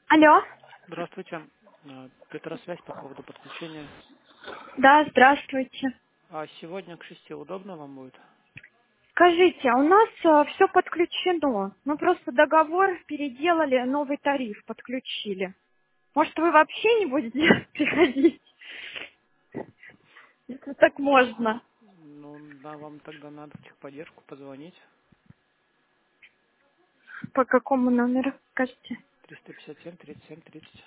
Алло. Здравствуйте. Петросвязь по поводу подключения. Да, здравствуйте. А сегодня к 6 удобно вам будет? Скажите, а у нас все подключено. Мы просто договор переделали, новый тариф подключили. Может, вы вообще не будете приходить, если так можно? Ну, да, вам тогда надо в техподдержку позвонить. По какому номеру, скажите? 357 37 30.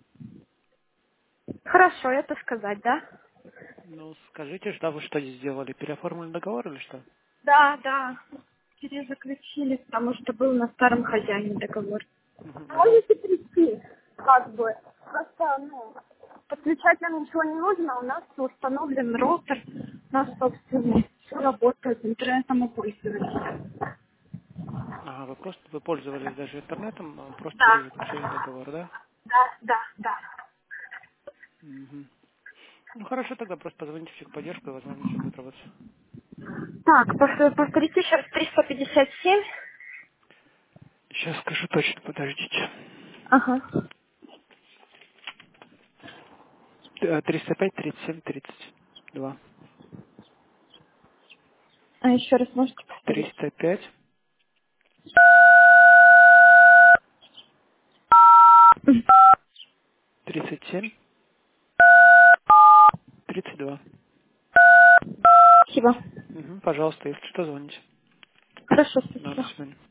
Хорошо, это сказать, да? Ну, скажите, что вы что здесь сделали? Переоформили договор или что? Да, да. Перезаключили, потому что был на старом хозяине договор. Мгм. А вы... Можете прийти, как бы. Просто, подключать нам ничего не нужно, у нас установлен роутер, наш собственный. Все работает, интернетом мы пользуемся. Ага, вы пользовались даже интернетом, просто Да, перезаключили договор, да? да. Мгм. Ну, хорошо, тогда просто позвоните в техподдержку, и, возможно, все будет работать. Так, повторите еще раз 357. Сейчас скажу точно, подождите. Ага. 305 37 32. А еще раз можете повторить? 305 37 32. Спасибо. Пожалуйста, если что, звоните. Хорошо, Ну, до спасибо. свидания.